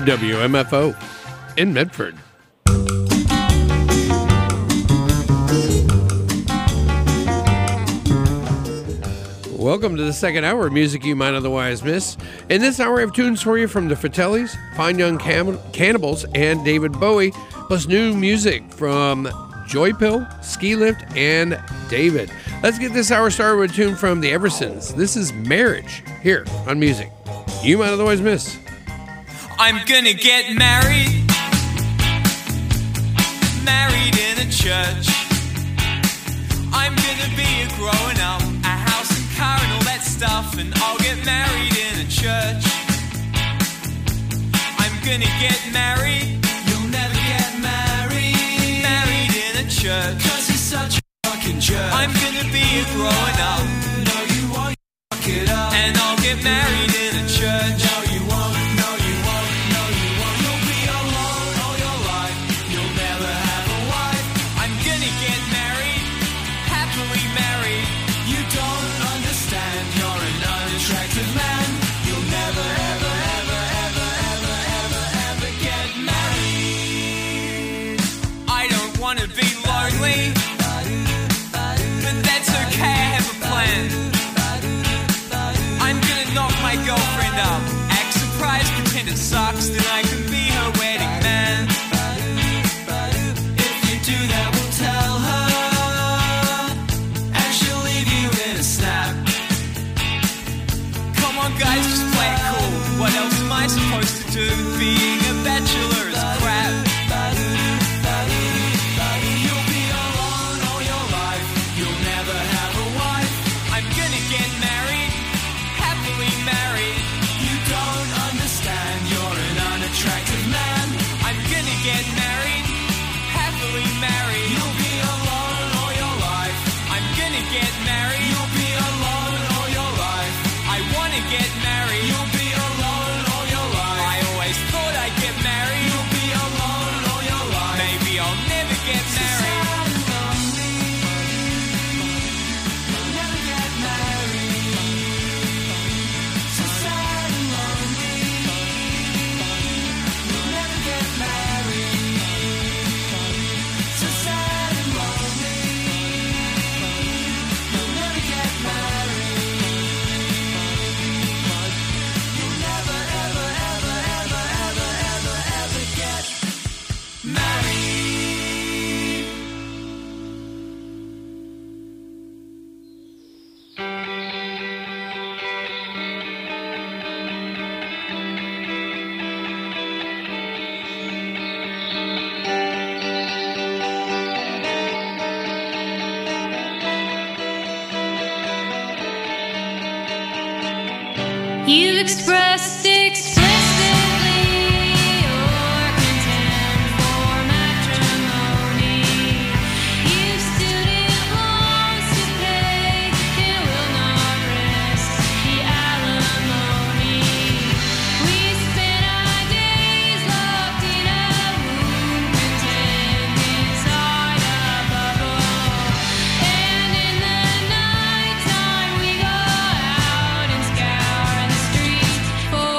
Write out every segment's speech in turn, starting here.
WMFO in Medford. Welcome to the second hour of music you might otherwise miss. In this hour, I have tunes for you from the Fratellis, Fine Young Cannibals, and David Bowie, plus new music from Joy Pill, Ski Lift, and David. Let's get this hour started with a tune from the Eversons. This is Marriage, here on Music You Might Otherwise Miss. I'm gonna get married in a church. I'm gonna be a growing up, a house and car and all that stuff, and I'll get married in a church. I'm gonna get married. You'll never get married in a church, 'cause he's such a fucking jerk. I'm gonna be a growing up. No, you won't, fuck it up. And I'll get married in a church. No, you won't, no, you won't, no, you won't. You'll be alone all your life. You'll never have a wife. I'm gonna get married, happily married. You don't understand, you're an unattractive man. You'll never, ever, ever, ever, ever, ever, ever get married. I don't wanna be lonely, but that's okay, I have a plan. I'm gonna knock my girlfriend up, act surprised, pretend it sucks, then I can be her wedding man. If you do that, we'll tell her, and she'll leave you in a snap. Come on guys, just play it cool. What else am I supposed to do? Being a bachelor is crap. You'll be alone all your life. You'll never have a wife. I'm gonna get married, happily married. You don't understand, you're an unattractive man. I'm gonna get married, happily married. You'll be alone all your life. I'm gonna get married. You'll be alone all your life. I wanna get married. You'll be alone all your life. I always thought I'd get married. You'll be alone all your life. Maybe I'll never get married. Never get married. So sad and lonely. You'll never get married. So sad and lonely. You'll never get married. You'll never, ever, ever, ever, ever, ever, ever get married. You've expressed explicitly your contempt for matrimony. You still didn't want to pay, it will not rest the alimony. We spent our days locked in a room, contained inside a bubble. And in the night time we go out and scour the streets for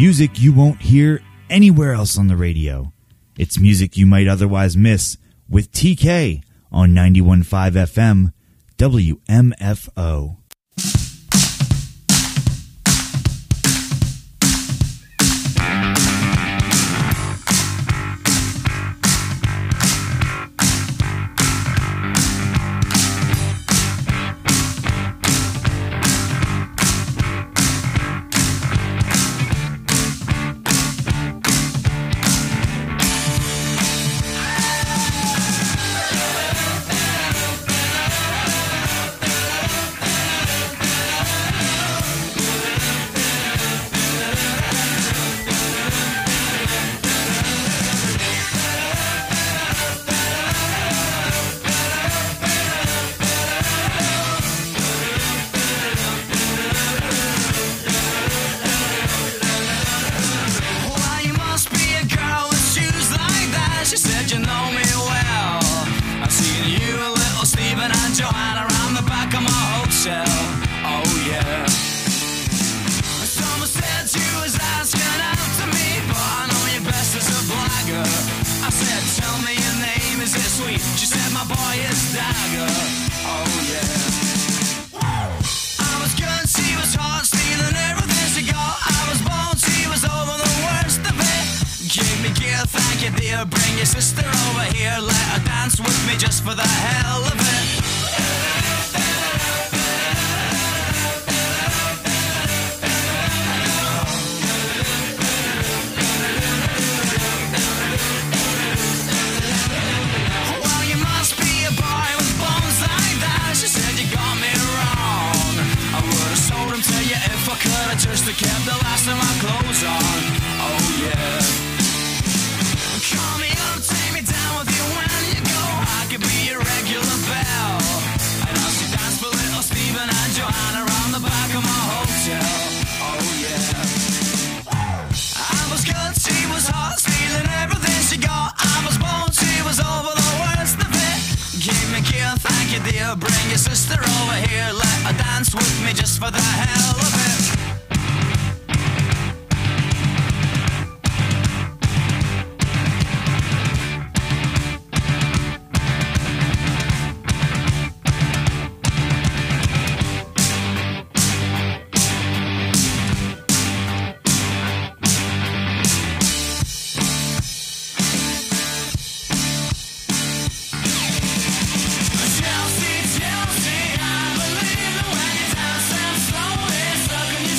music you won't hear anywhere else on the radio. It's music you might otherwise miss with TK on 91.5 FM WMFO. Chelsea, I believe that when you dance and slowly, stuck in your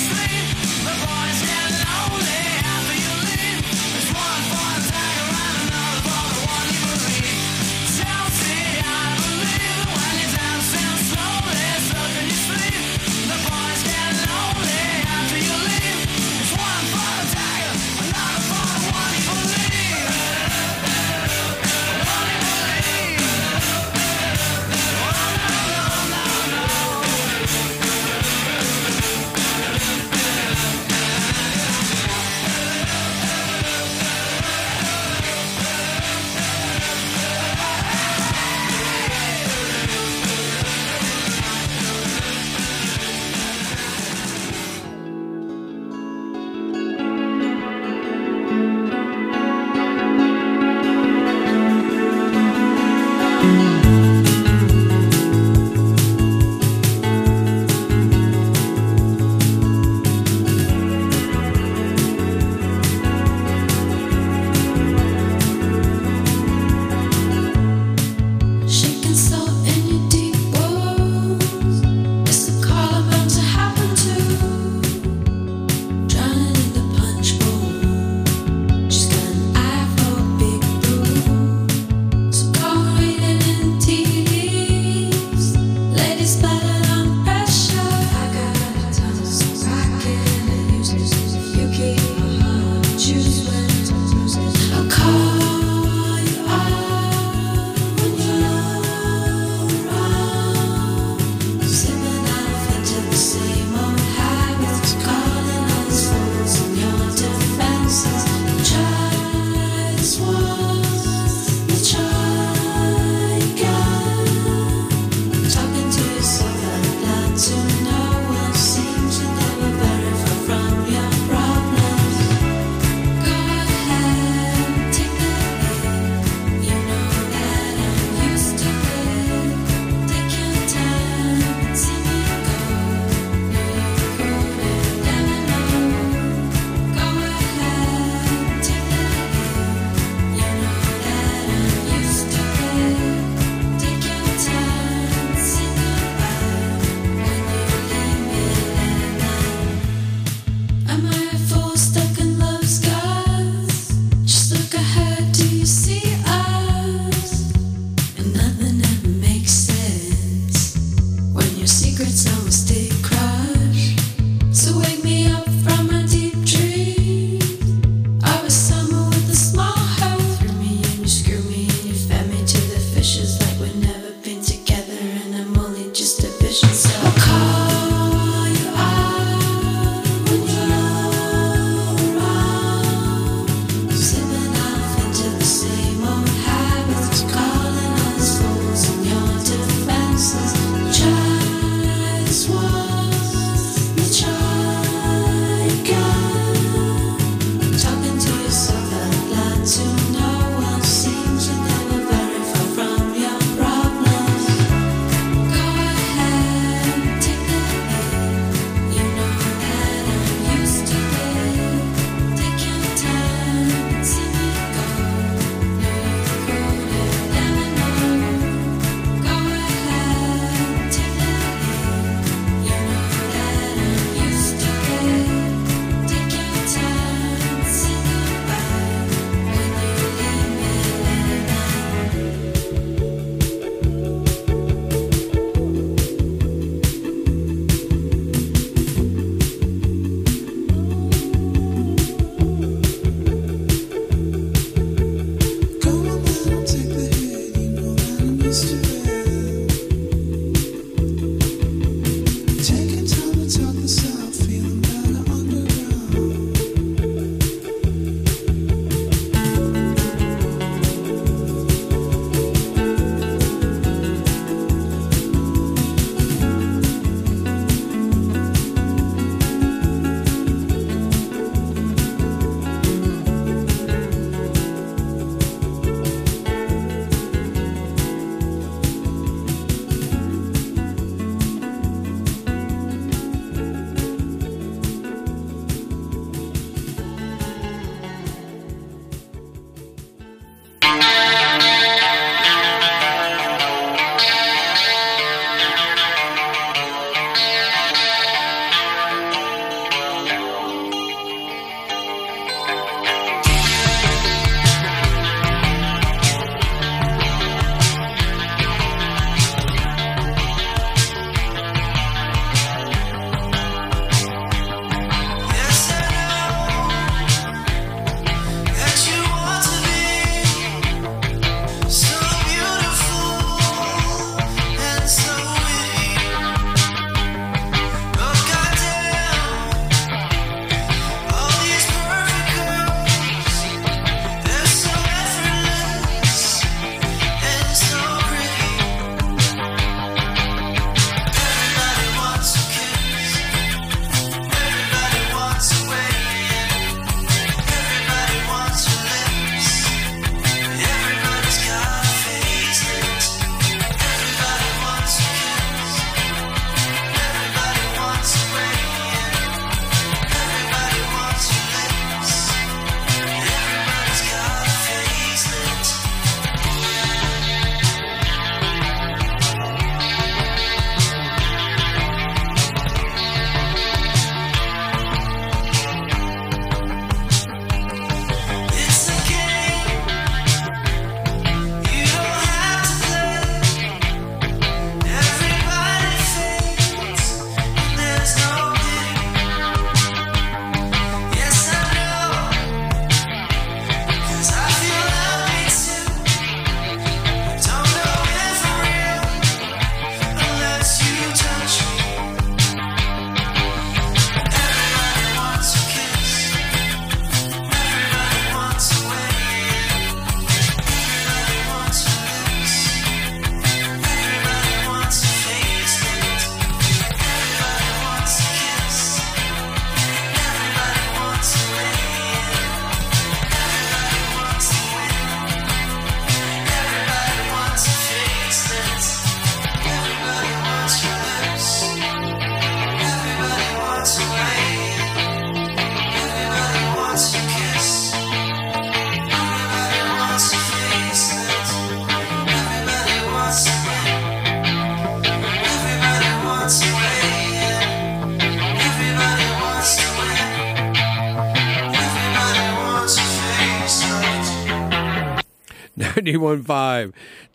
91.5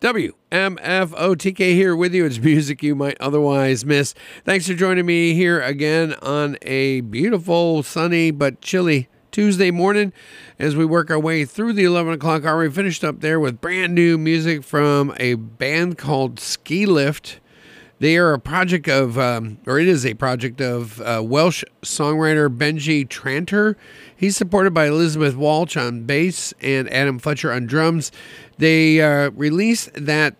WMFO. TK here with you. It's music you might otherwise miss. Thanks for joining me here again on a beautiful, sunny, but chilly Tuesday morning as we work our way through the 11 o'clock hour. We finished up there with brand new music from a band called Ski Lift. They are a project of, it is a project of Welsh songwriter Benji Tranter. He's supported by Elizabeth Walsh on bass and Adam Fletcher on drums. They released that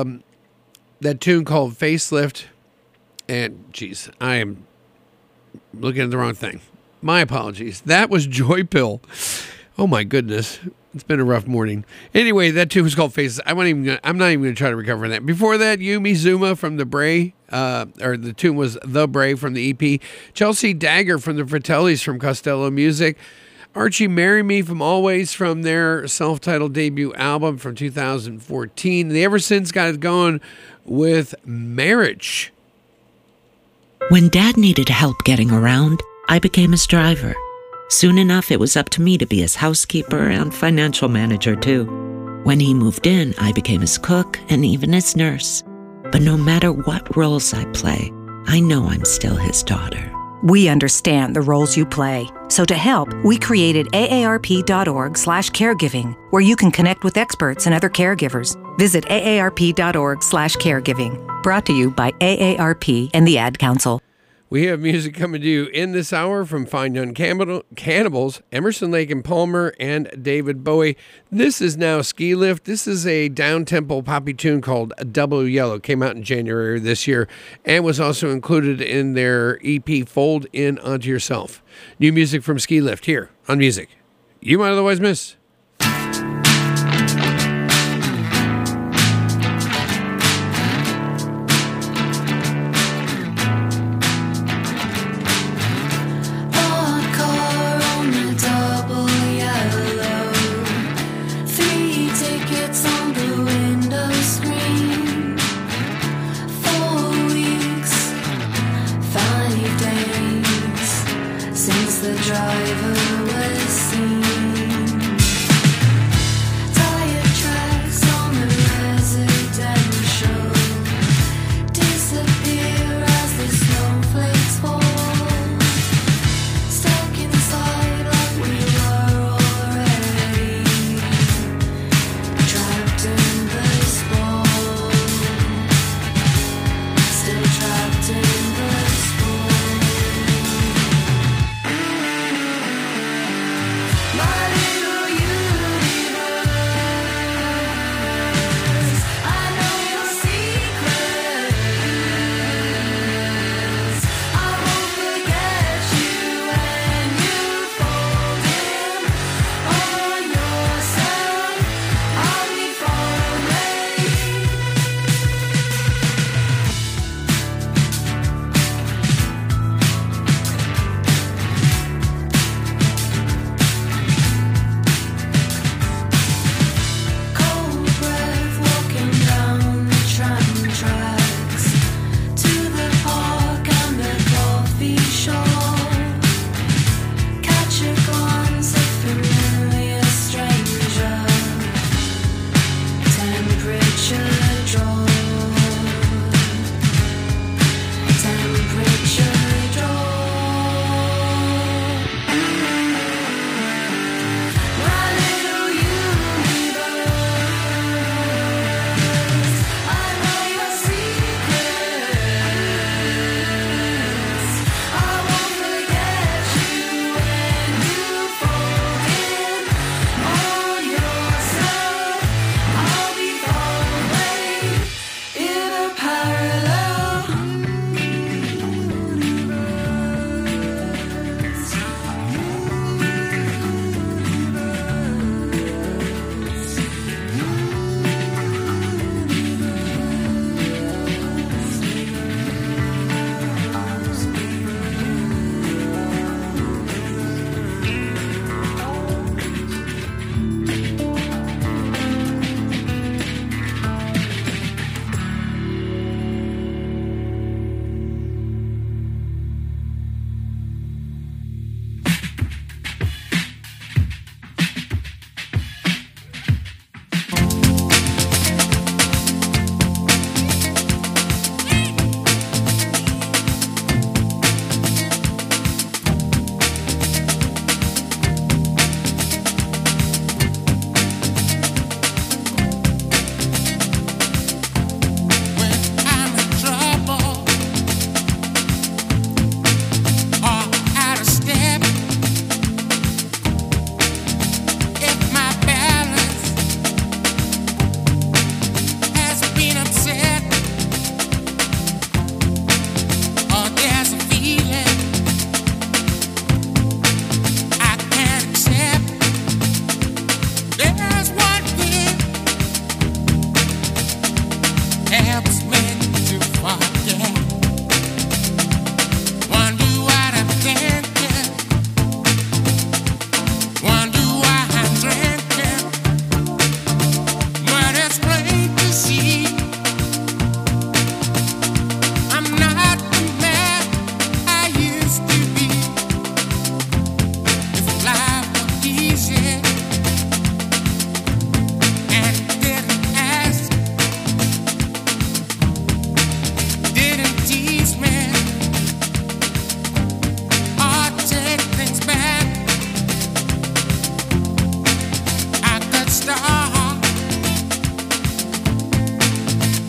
tune called Facelift. And, geez, I am looking at the wrong thing. My apologies. That was Joy Pill. Oh, my goodness. It's been a rough morning. Anyway, that tune was called Faces. I'm not even going to try to recover that. Before that, Yumi Zuma from the Bray, or the tune was The Bray from the EP. Chelsea Dagger from the Fratellis from Costello Music. Archie Marry Me from Always from their self-titled debut album from 2014. They ever since got it going with Marriage. When Dad needed help getting around, I became his driver. Soon enough, it was up to me to be his housekeeper and financial manager, too. When he moved in, I became his cook and even his nurse. But no matter what roles I play, I know I'm still his daughter. We understand the roles you play. So to help, we created aarp.org/caregiving, where you can connect with experts and other caregivers. Visit aarp.org/caregiving. Brought to you by AARP and the Ad Council. We have music coming to you in this hour from Fine Young Cannibals, Emerson, Lake and Palmer, and David Bowie. This is now Ski Lift. This is a down-tempo poppy tune called Double Yellow. Came out in January this year and was also included in their EP Fold In Onto Yourself. New music from Ski Lift here on Music You Might Otherwise Miss. Driver was seen.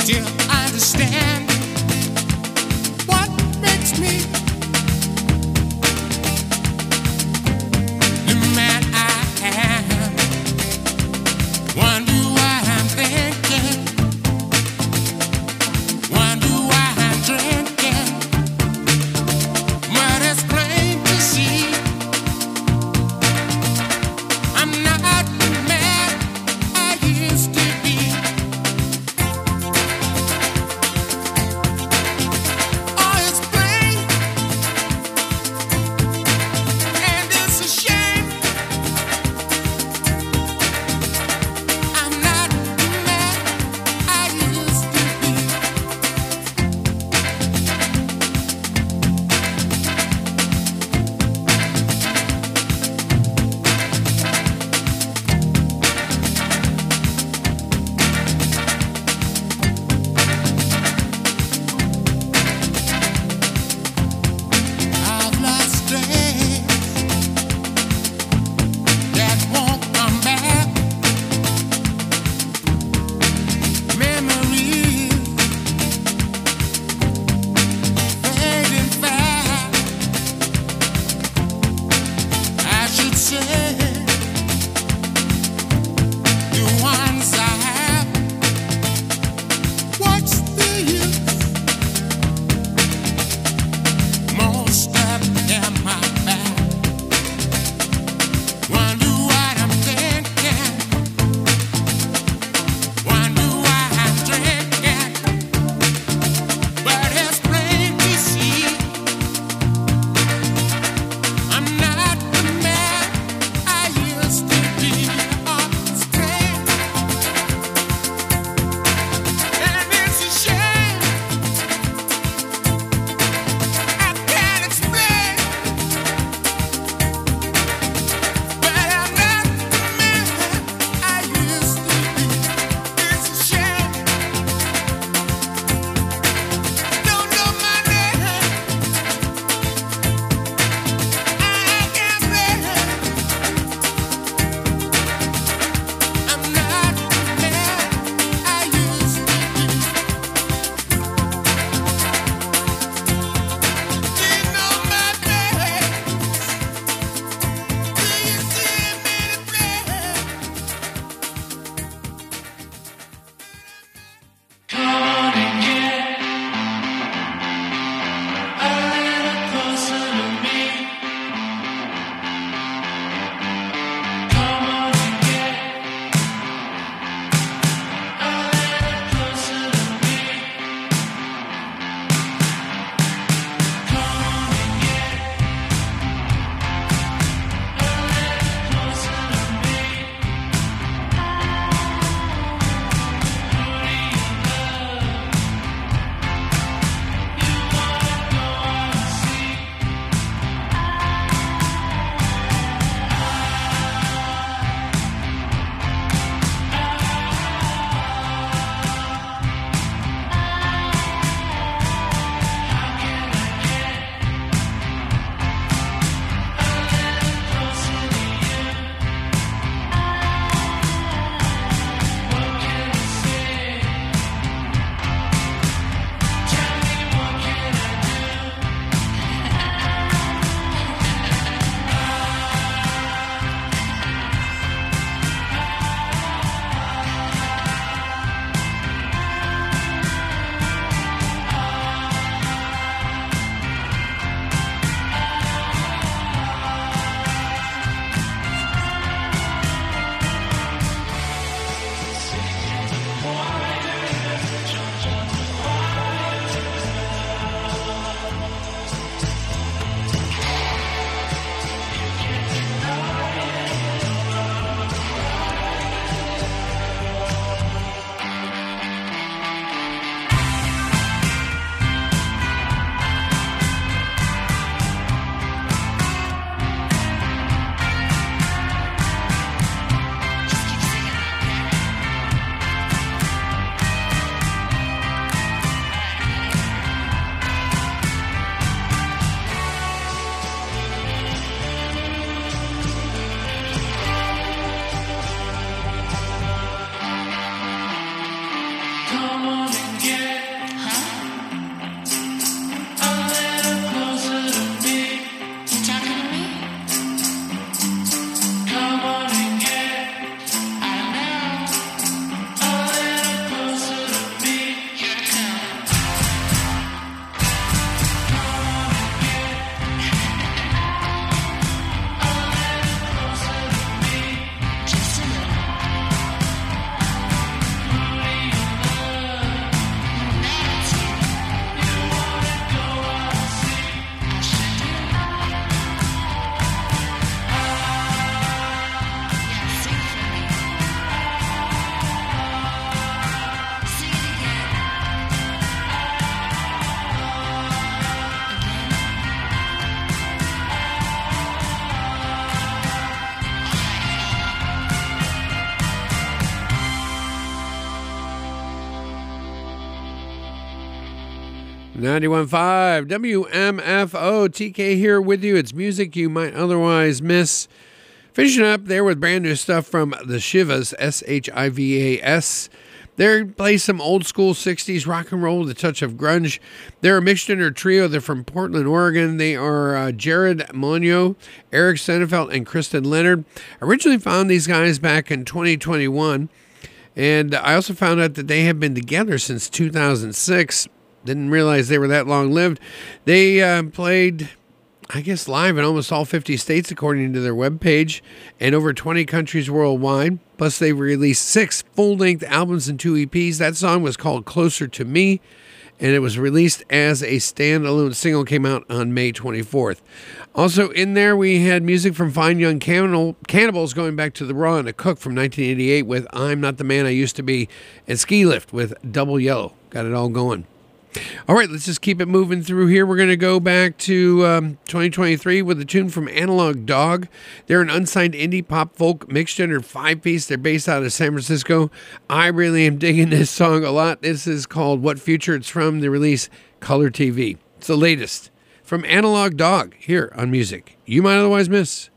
still understand what makes me the man I am. Wonder why I'm thinking, wonder why I'm drinking, but it's plain to see I'm not the man I used to be. 91.5 WMFO. TK here with you. It's music you might otherwise miss. Finishing up there with brand new stuff from the Shivas, Shivas. They play some old school 60s rock and roll with a touch of grunge. They're a mixed gender trio. They're from Portland, Oregon. They are Jared Monio, Eric Sennefeld, and Kristen Leonard. I originally found these guys back in 2021, and I also found out that they have been together since 2006. Didn't realize they were that long-lived. They played, I guess, live in almost all 50 states, according to their webpage, and over 20 countries worldwide. Plus, they've released 6 full-length albums and 2 EPs. That song was called Closer to Me, and it was released as a standalone single, came out on May 24th. Also in there, we had music from Fine Young Cannibals going back to The Raw and a Cook from 1988 with I'm Not the Man I Used to Be, and Ski Lift with Double Yellow. Got it all going. All right, let's just keep it moving through here. We're going to go back to 2023 with a tune from Analog Dog. They're an unsigned indie pop folk mixed gender 5-piece. They're based out of San Francisco. I really am digging this song a lot. This is called What Future It's From. They release Color TV. It's the latest from Analog Dog here on Music You Might Otherwise Miss.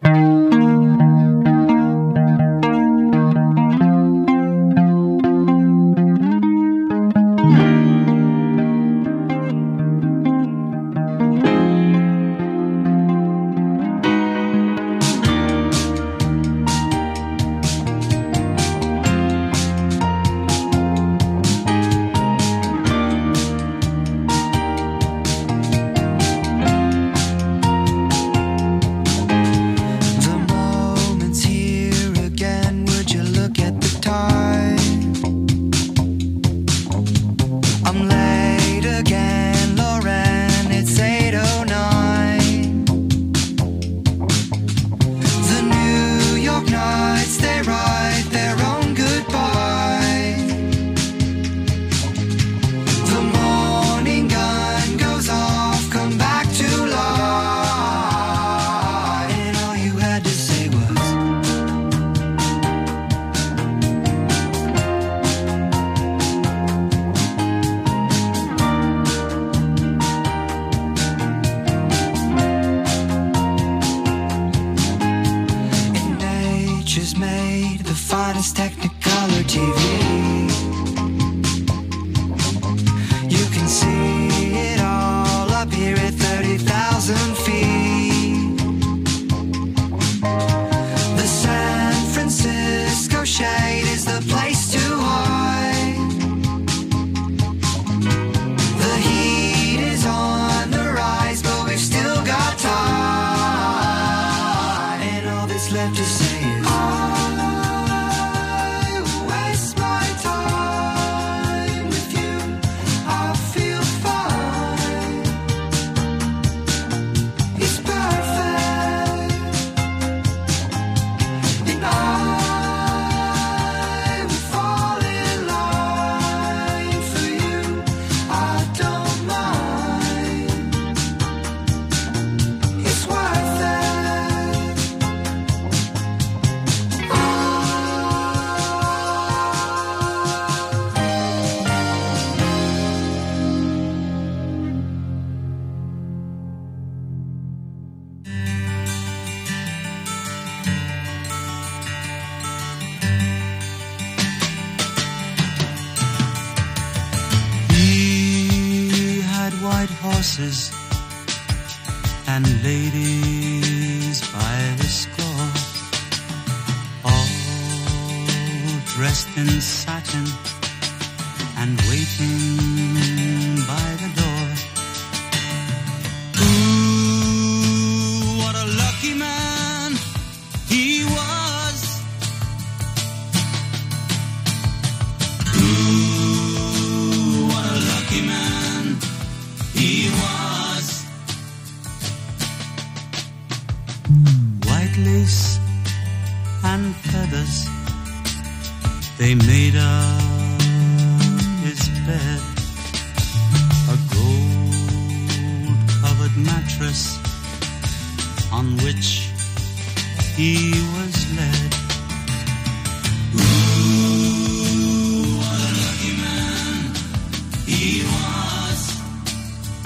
And ladies by the score, all dressed in satin and waiting by the door. Ooh, what a lucky man he was. Ooh, what a lucky man he was. White lace and feathers, they made up his bed. A gold-covered mattress on which he was led. Ooh, what a lucky man he was.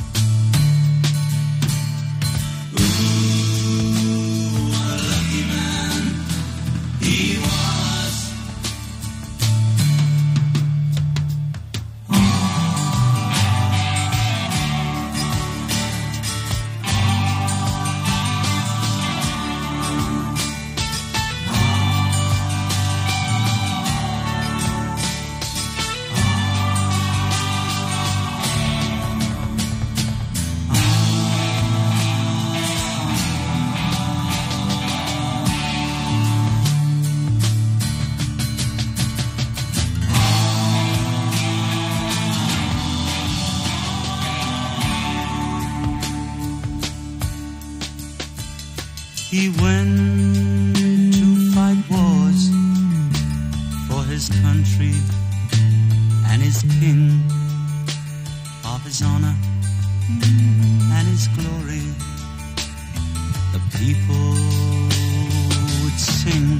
He went to fight wars for his country and his king, of his honor and his glory. The people would sing.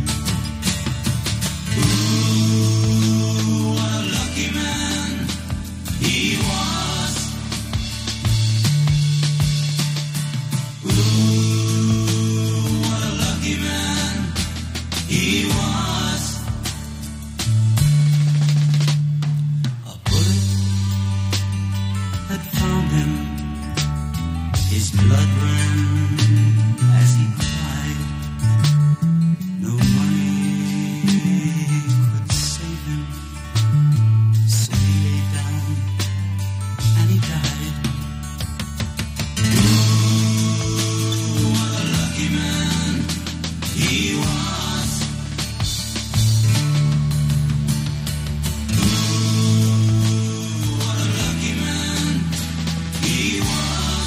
Ooh, what a lucky man he was. Ooh, what a lucky man he was. A bullet had found him. His blood ran as he died. No money could save him. So he lay down and he died. Ooh, what a lucky man he was. Ooh, what a lucky man he was.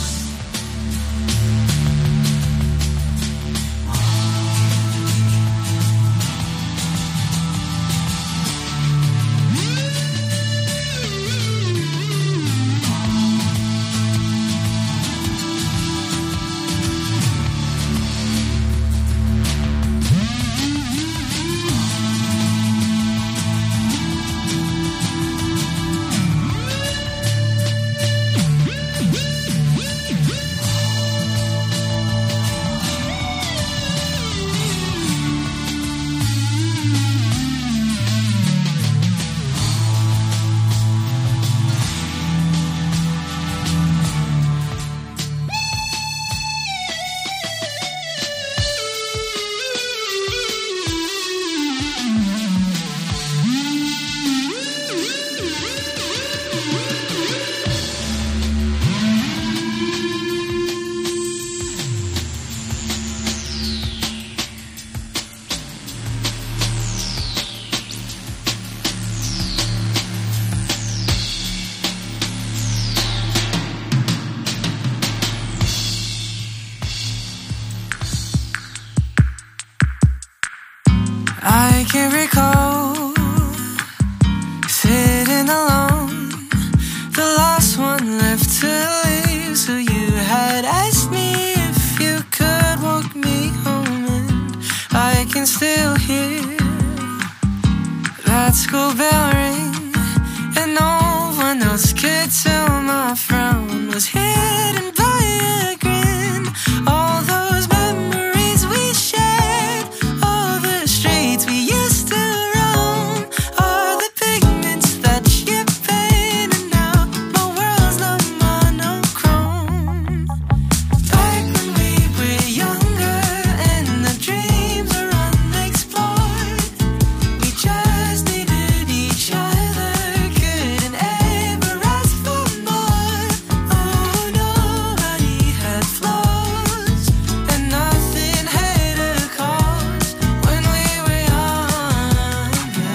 I can recall sitting alone, the last one left to leave. So you had asked me if you could walk me home, and I can still hear that school bell ring, and no one else could tell my frown was hidden by a grin. All those memories we shared, all the streets we used to roam, are the pigments that you painted. Now my world's not monochrome. Back when we were younger and the dreams were unexplored, we just needed each other, couldn't ever ask for more. Oh, nobody had flaws and nothing had a cause when we were younger.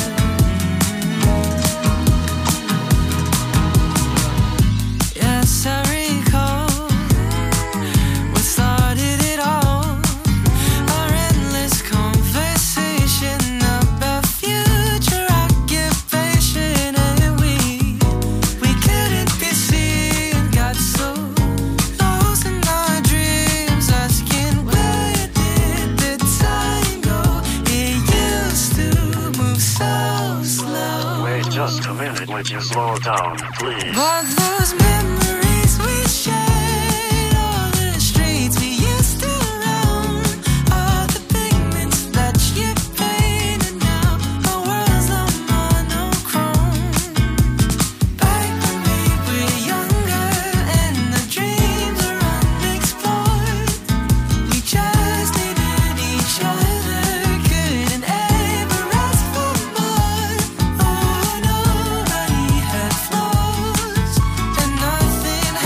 Yes, I recall what started it all, our endless conversation about future occupation, and we couldn't be seen, got so lost in our dreams, asking where did the time go? It used to move so slow. Wait just a minute, would you slow down, please? But those memories we shared, all the streets we used to roam, are the pigments that you painted. Now our world's not monochrome. Back when we were younger and the dreams were unexplored, we just needed each other, couldn't ever ask for more. Oh, nobody had flaws and nothing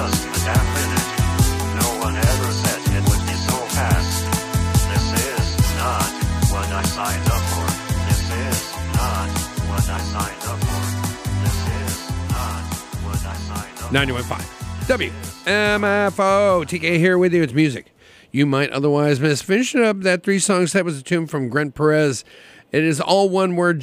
just a damn minute. No one ever said it would be so fast. This is not what I signed up for. This is not what I signed up for. This is not what I signed up for. 91.5 WMFO. TK here with you. It's music you might otherwise miss. Finishing up that 3-song set was a tune from Grant Perez. It is all one word,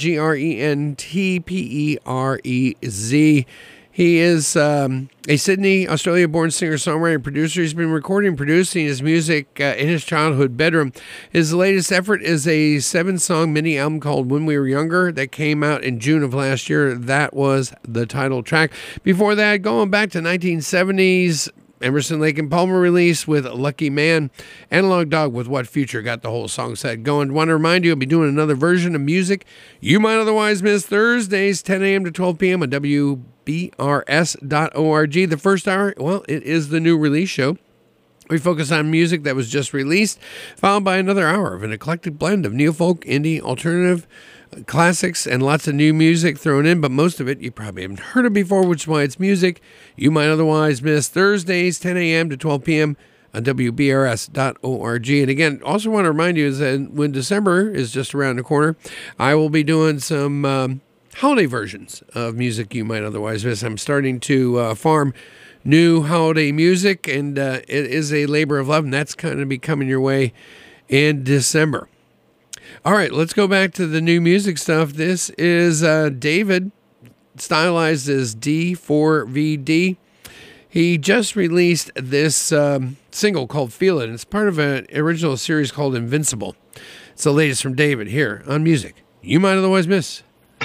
Grentperez. He is a Sydney, Australia-born singer-songwriter and producer. He's been recording and producing his music in his childhood bedroom. His latest effort is a 7-song mini album called When We Were Younger that came out in June of last year. That was the title track. Before that, going back to 1970s, Emerson, Lake and Palmer release with Lucky Man. Analog Dog with What Future got the whole song set going. Want to remind you, I'll be doing another version of music you might otherwise miss Thursdays, 10 a.m. to 12 p.m. on WBRS.org. The first hour, well, it is the new release show. We focus on music that was just released, followed by another hour of an eclectic blend of neo-folk, indie, alternative, classics, and lots of new music thrown in, but most of it you probably haven't heard of before, which is why it's music you might otherwise miss Thursdays, 10 a.m. to 12 p.m. on WBRS.org. And again, also want to remind you is that when December is just around the corner, I will be doing some holiday versions of music you might otherwise miss. I'm starting to farm new holiday music, and it is a labor of love, and that's kind of be coming your way in December. All right, let's go back to the new music stuff. This is David, stylized as D4VD. He just released this single called Feel It. It's part of an original series called Invincible. It's the latest from David here on Music You Might Otherwise Miss.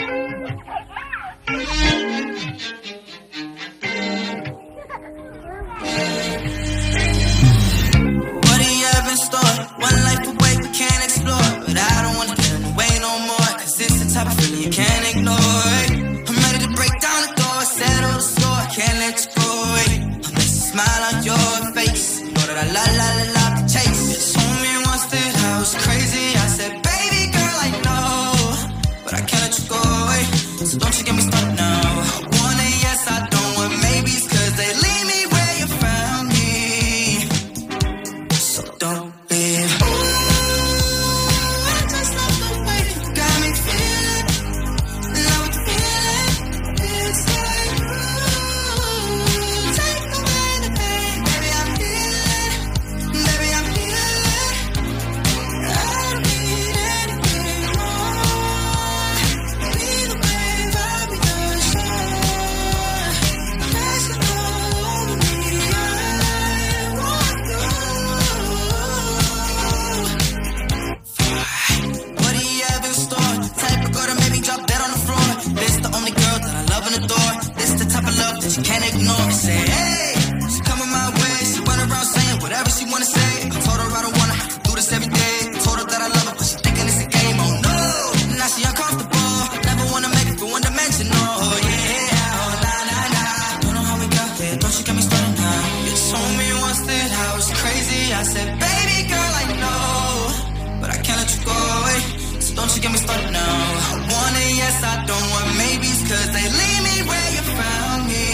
What do you have in store? One life away we can't explore, but I don't want to get in the way no more, cause it's the type of feeling you can't ignore. I'm ready to break down the door, settle the score, can't let you go away. I miss a smile on your face, you know that I love the chase. You told me once that I was crazy, I said baby girl I know, but I can't let you go away, so don't you get me started now. I want a yes, I don't want maybes, cause they leave me where you found me. So don't leave. Ooh, I just love the way you got me feeling. Love the feeling. It's like, ooh, take away the pain. Baby, I'm feeling. Baby, I'm feeling. I don't need anything more. Be the wave, I'll be the shore. Crashing all over me. I want you. What do you have in store? Type of girl to make me drop dead on the floor. This the only girl that I love and adore. This the type of love that you can't ignore. Say, hey, she coming my way. She run around saying whatever she wanna say. I told her I don't wanna have to do this every day. I told her that I love her, but she thinking it's a game. Oh no, now she uncomfortable. Never wanna make it go one dimensional. Yeah, oh nah. Don't know how we got there. Don't you get me started now. You told me once that I was crazy. I said, baby girl, I know, but I can't let you go away, so don't you get me started now. I want a yes, I don't want maybes, cause they leave me where you found me.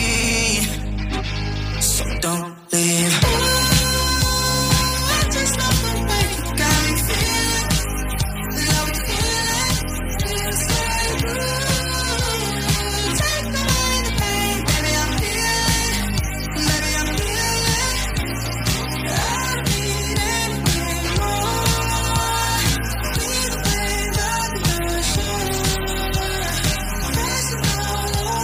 So don't leave. Ooh, I just love the way you got me feeling. Love the feeling. It's like, ooh, take away the pain. Baby, I'm feeling. Baby, I'm feeling. I don't need anything more. Be the wave, I'll be the shore. Crashing all over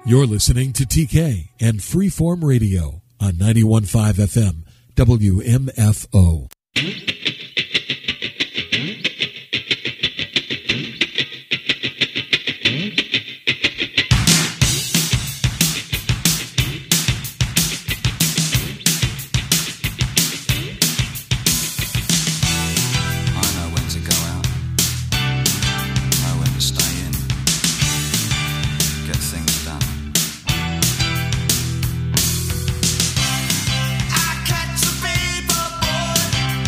You're listening to TK and Freeform Radio on 91.5 FM, WMFO. I catch a paper boy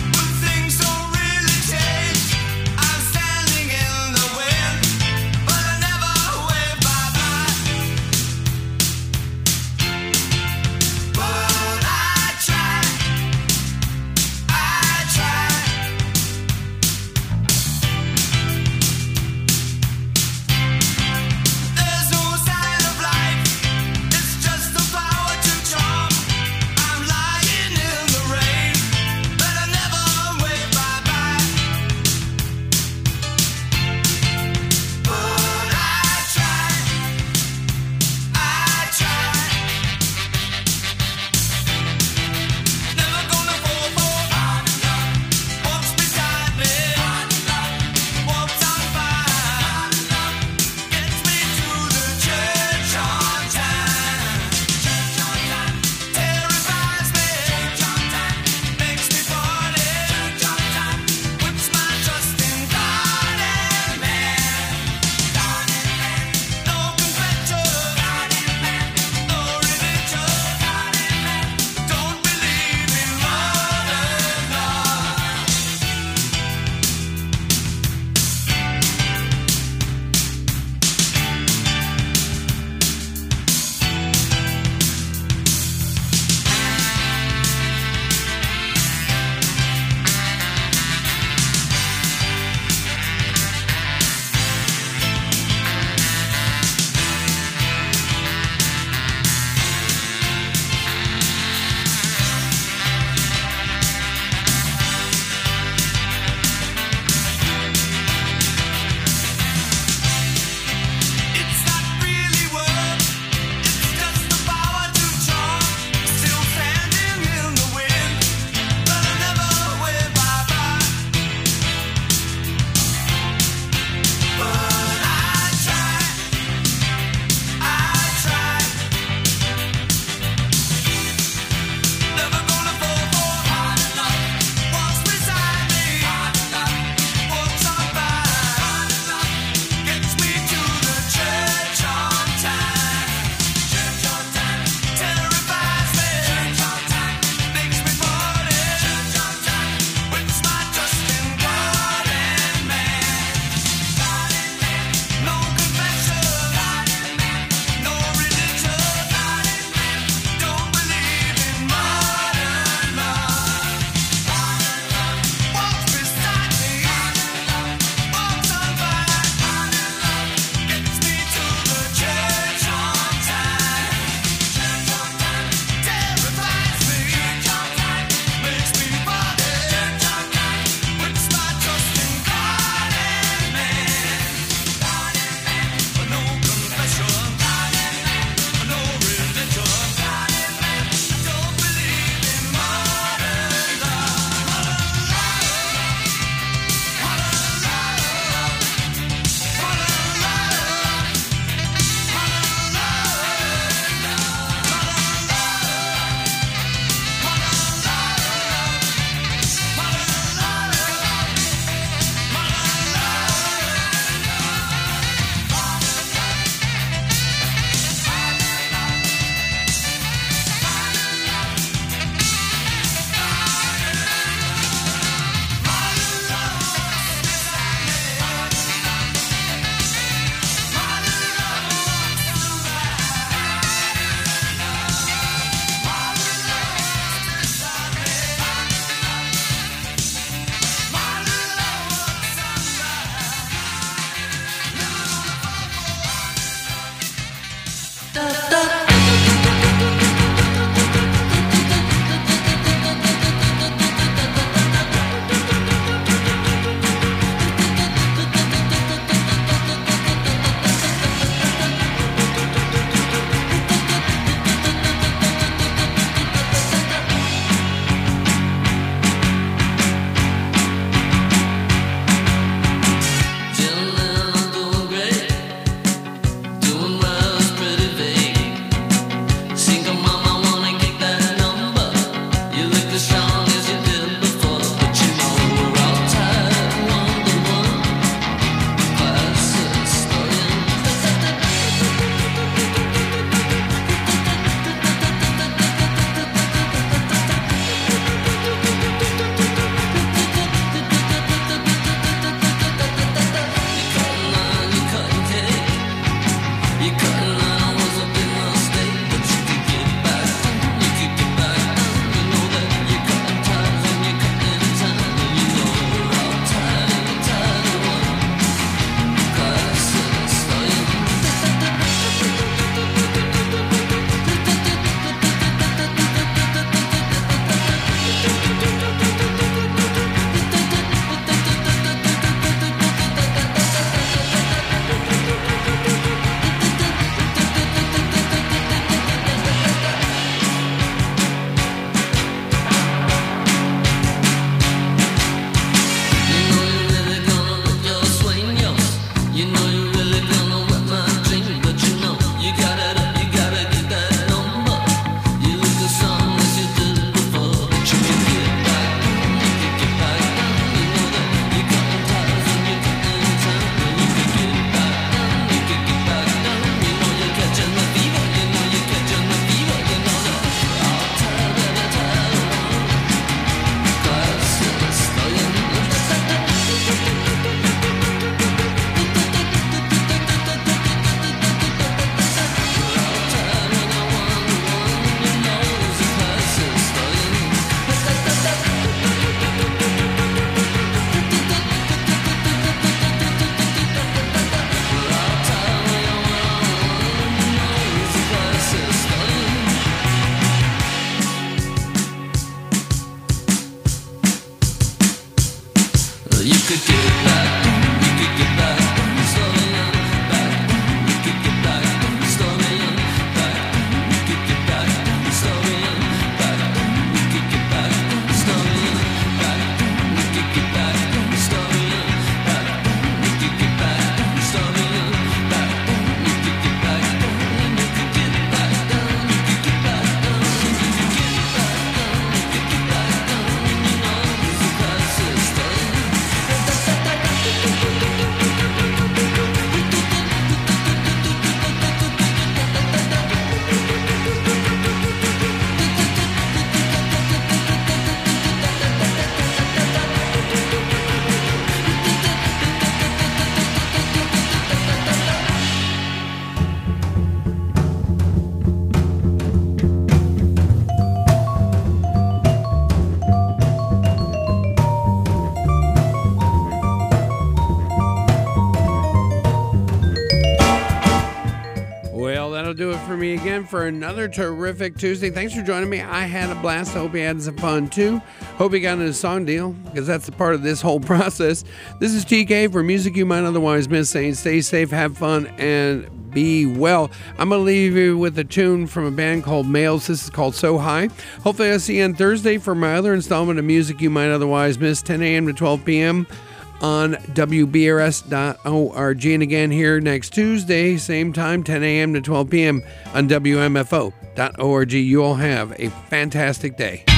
that'll do it for me again for another terrific Tuesday. Thanks for joining me. I had a blast. I hope you had some fun too. Hope you got into a song deal, because that's the part of this whole process. This is TK for Music You Might Otherwise Miss, saying stay safe, have fun, and be well. I'm going to leave you with a tune from a band called Males. This is called So High. Hopefully I'll see you on Thursday for my other installment of Music You Might Otherwise Miss, 10 a.m. to 12 p.m. on WBRS.org. And again here next Tuesday, same time, 10 a.m. to 12 p.m. on WMFO.org. You all have a fantastic day.